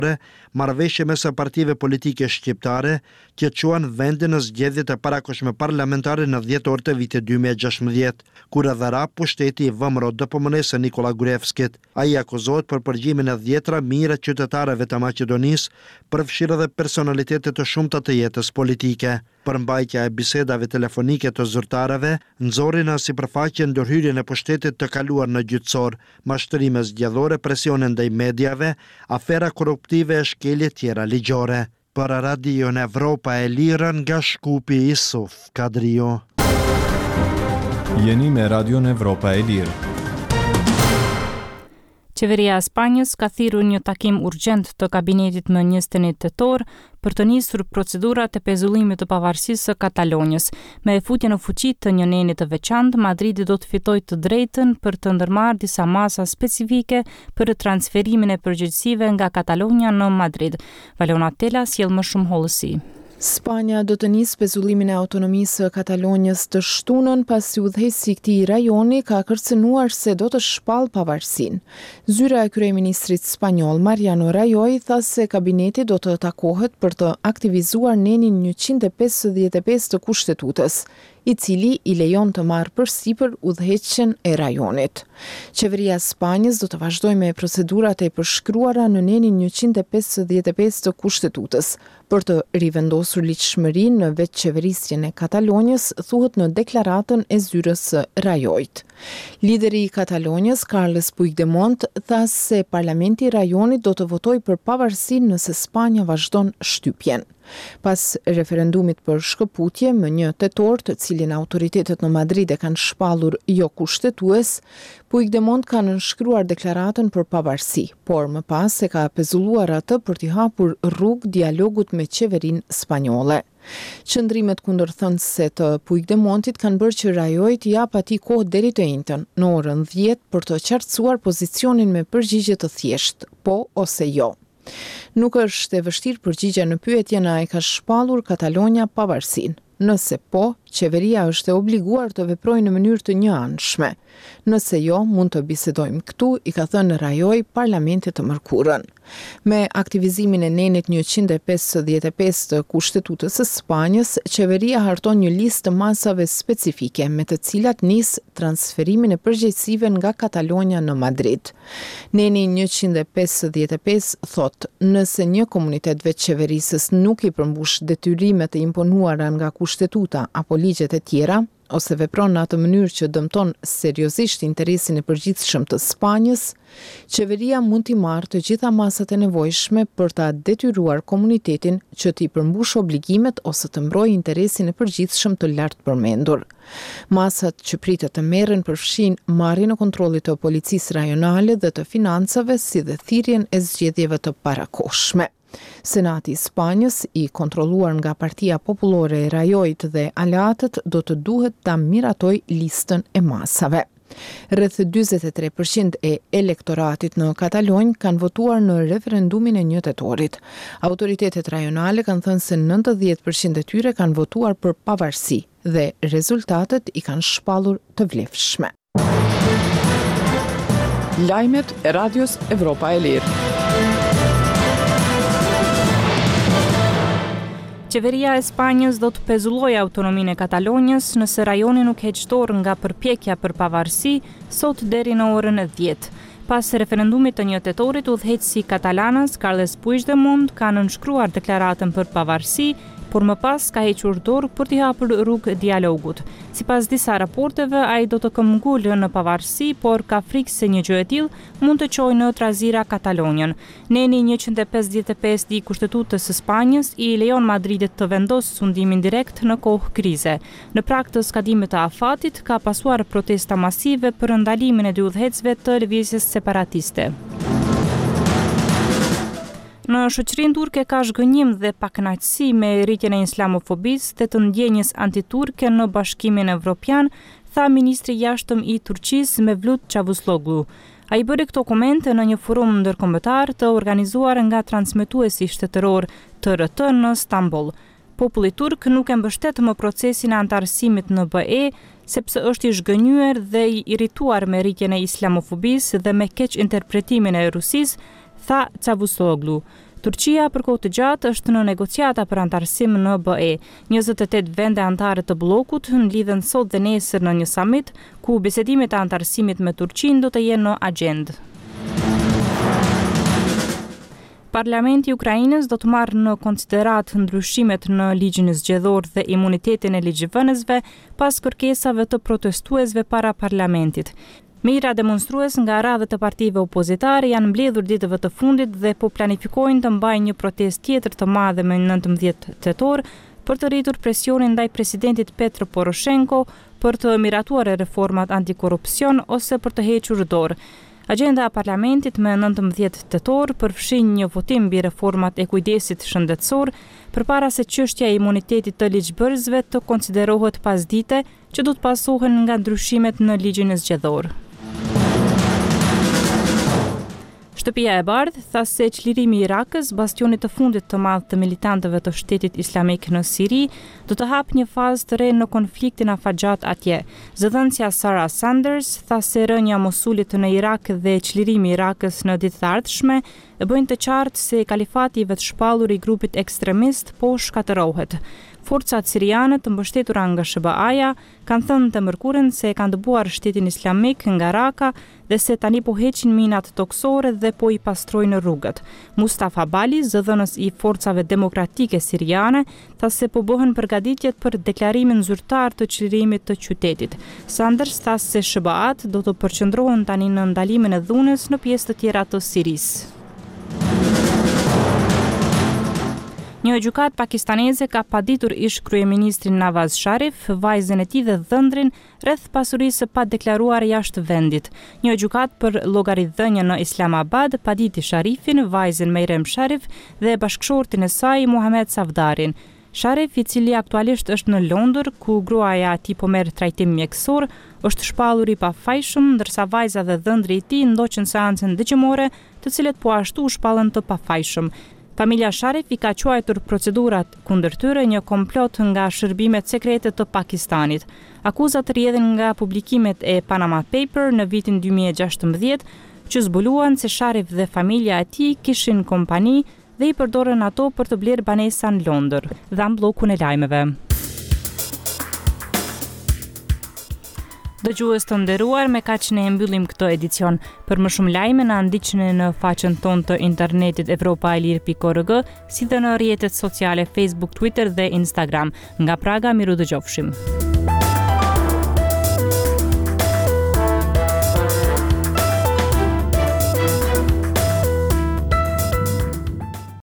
marrëveshje mes partive politike shqiptare që quan vendin në zgjedhjet e parakohshme parlamentare në 10 orë të vitit 2016, kur e dhara pushteti i VMRO DPMN-s Nikola Gruevskit. Ai akuzohet për përgjimin e 10 mijëra qytetarëve të Maqedonisë, përfshirë edhe personalitete të shumta të jetës politike. Përmbajtja e bisedave telefonike të zyrtarëve nxorri në sipërfaqe ndërhyrjen e pushtetit të kaluar në gjyqësor, mashtrime zgjedhore, presione ndaj mediave, afera korruptive e shkelje tjera ligjore. Për Radion Evropa e Lirë nga Shkupi Isuf Kadrio. Jeni me Radion Evropa e Lirë. Qeveria e Spanjës ka thirrur një takim urgjent të kabinetit më 21 tetor për të nisur procedurat e pezullimit të pavarësisë së Katalonjës. Me futjen në fuqi të një neni të veçantë, Madridi do të fitojë të drejtën për të ndërmarrë disa masa specifike për transferimin e përgjegjësive nga Katalonja në Madrid. Valona Tela sjell më shumë hollësi. Spanja do të nisë pezullimin e autonomisë së Katalonjës të shtunën pasi udhëheqësi i këtij rajoni ka kërcënuar se do të shpall pavarësinë. Zyra e kryeministrit spanjoll Mariano Rajoy tha se kabineti do të takohet për të aktivizuar nenin 155 të kushtetutës, i cili i lejon të marrë përsipër udhëheqjen e rajonit. Qeveria e Spanjës do të vazhdojë me procedurat e përshkruara në nenin 155 të kushtetutës për të rivendosur ligjshmërinë në vetëqeverisjen e Katalonjës, thuhet në deklaratën e zyrës së Rajoyt. Lideri i Katalonjës, Carles Puigdemont, tha se parlamenti i rajonit do të votojë për pavarësinë nëse Spanja vazhdon shtypjen. Pas referendumit për shkëputje më 1 tetor, të cilin autoritetet në Madrid e kanë shpallur jo kushtetues, Puigdemont ka nënshkruar deklaratën për pavarësi, por më pas e ka pezulluar atë për t'i hapur rrugë dialogut me qeverinë spanjolle. Qëndrimet kundërthënëse të Puigdemontit kanë bërë që Rajoy t'i jap atij kohë deri të njëjtën, në orën 10 për të qartësuar pozicionin me përgjigje të thjeshtë, po ose jo. Nuk është e vështirë përgjigja në pyetjen a e ka shpallur Katalonja pavarësinë. Nëse po, qeveria është e obliguar të veprojë në mënyrë të njëanshme. Nëse jo, mund të bisedojmë këtu, i ka thënë Rajoy parlamentit të mërkurën. Me aktivizimin e nenit 155 të kushtetutës së Spanjës, qeveria harton një listë të masave specifike me të cilat nis transferimin e përgjegjësive nga Katalonja në Madrid. Neni 155 thot, nëse një komunitet vetëqeverisës nuk i përmbush detyrimet e imponuara nga kushtetuta apo ligjet e tjera, ose vepron në atë mënyrë që dëmton seriozisht interesin e përgjithshëm të Spanjës, qeveria mund t'i marrë të gjitha masat e nevojshme për ta detyruar komunitetin që t'i përmbush obligimet ose të mbrojë interesin e përgjithshëm të lartë përmendur. Masat që pritet të merren përfshin marrjen e kontrollit të policisë rajonale dhe të financave, si dhe thirrjen e zgjedhjeve të parakohshme. Senati i Spanjës, i kontrolluar nga Partia Popullore e Rajoyt dhe aleatët, do të duhet ta miratoj listën e masave. Rreth 43% e elektoratit në Katalonjë kanë votuar në referendumin e 1 tetorit. Autoritetet rajonale kanë thënë se 90% e tyre kanë votuar për pavarësi dhe rezultatet i kanë shpallur të vlefshme. Lajmet e Radios Evropa e Lirë. Qeveria e Spanjës do të pezullojë autonominë e Katalonjës nëse rajoni nuk heq dorë nga përpjekja për pavarësi sot deri në orën 10. Pas referendumit të 1 tetorit, udhëheqësi katalanës Carles Puigdemont ka nënshkruar deklaratën për pavarësi, por më pas ka hequr dorë për t'i hapur rrugë dialogut. Sipas disa raporteve, ai do të këmbgulë në pavarësi, por ka frikë se një gjë e tillë mund të çojë në trazira Katalonjën. Neni 155 i Kushtetutës së Spanjës i lejon Madridit të vendosë sundimin direkt në kohë krize. Në prag të skadimit të afatit ka pasuar protesta masive për ndalimin e dy udhëheqësve të lëvizjes separatiste. Në shoqërinë turke ka zhgënjim dhe pakënaqësi me rritjen e islamofobisë dhe të ndjenjës antiturke në Bashkimin Evropian, tha ministri i jashtëm i Turqisë Mevlut Çavusoglu. Ai bëri këto komente në një forum ndërkombëtar të organizuar nga transmetuesi shtetëror TRT në Stamboll. Populli turk nuk e mbështet më procesin e antarësimit në BE, sepse është i zhgënjur dhe i irrituar me rritjen e islamofobisë dhe me keq interpretimin e Rusisë, tha Çavusoglu. Turqia për kohë të gjatë është në negociata për antarësim në BE. 28 vende antare të bllokut lidhen sot dhe nesër në një summit ku bisedimet e antarësimit me Turqinë do të jenë në agjendë. Parlamenti i Ukrainës do të marrë në konsiderat ndryshimet në ligjin zgjedhor dhe imunitetin e ligjvënësve pas kërkesave të protestuesve para parlamentit. Mijëra demonstrues nga radhët e partive opozitare janë mbledhur ditëve të fundit dhe po planifikojnë të mbajnë një protestë tjetër të madhe më 19 tetor për të rritur presionin ndaj presidentit Petro Poroshenko për të miratuar reformat antikorrupsion ose për të hequr dorë. Agenda e parlamentit me 19 tetor përfshin një votim mbi reformat e kujdesit shëndetësor, përpara se çështja e imunitetit të ligjbërësve të konsiderohet pasdite që do të pasohen nga ndryshimet në ligjin zgjedhor. Shtëpia e Bardhë tha se çlirimi i Irakës, bastionit të fundit të madh të militantëve të Shtetit Islamik në Siri, do të hapë një fazë të re në konfliktin afatgjat atje. Zëdhënësja Sarah Sanders tha se rënja e Mosulit në Irak dhe çlirimi i Irakës në ditët e ardhshme e bëjnë të qartë se kalifati i vetshpallur i grupit ekstremist po shkatërohet. Forcat siriane të mbështetura nga SBA-ja kanë thënë të mërkurën se kanë dëbuar Shtetin Islamik nga Raka dhe se tani po heqin minat toksore dhe po i pastrojnë rrugët. Mustafa Bali, zëdhënës i forcave demokratike siriane, tha se po bëhen përgatitjet për deklarimin zyrtar të çlirimit të qytetit. Sanders tha se SBA-t do të përqendrohen tani në ndalimin e dhunës në pjesë të tjera të Sirisë. Një gjykatë pakistaneze ka paditur ish kryeministrin Nawaz Sharif, vajzën e tij dhe dhëndrin rreth pasurisë pa deklaruar jashtë vendit. Një gjykatë për llogaridhënie në Islamabad paditi Sharifin, vajzën Meirem Sharif dhe bashkëshortin e saj Muhammad Safdarin. Sharif, i cili aktualisht është në Londër, ku gruaja e tij po merr trajtim mjekësor, është shpallur i pafajshëm, ndërsa vajza dhe dhëndri i tij ndoqën seancën dëgjimore, të cilët po ashtu u shpallën të pafajshëm. Familja Sharif i ka quajtur procedurat kundër tyre një komplot nga shërbimet sekrete të Pakistanit. Akuzat rrjedhin nga publikimet e Panama Paper në vitin 2016, që zbuluan se Sharif dhe familja e tij kishin kompani dhe i përdorën ato për të blerë banesa në Londër. Dhan bllokun e lajmeve. Dëgjues të nderuar, me kaq ne mbyllim këtë edicion. Për më shumë lajme na ndiqni në faqen tonë të internetit evropaelir.org, si dhe në rrjetet sociale Facebook, Twitter dhe Instagram. Nga Praga, miru dëgjofshim.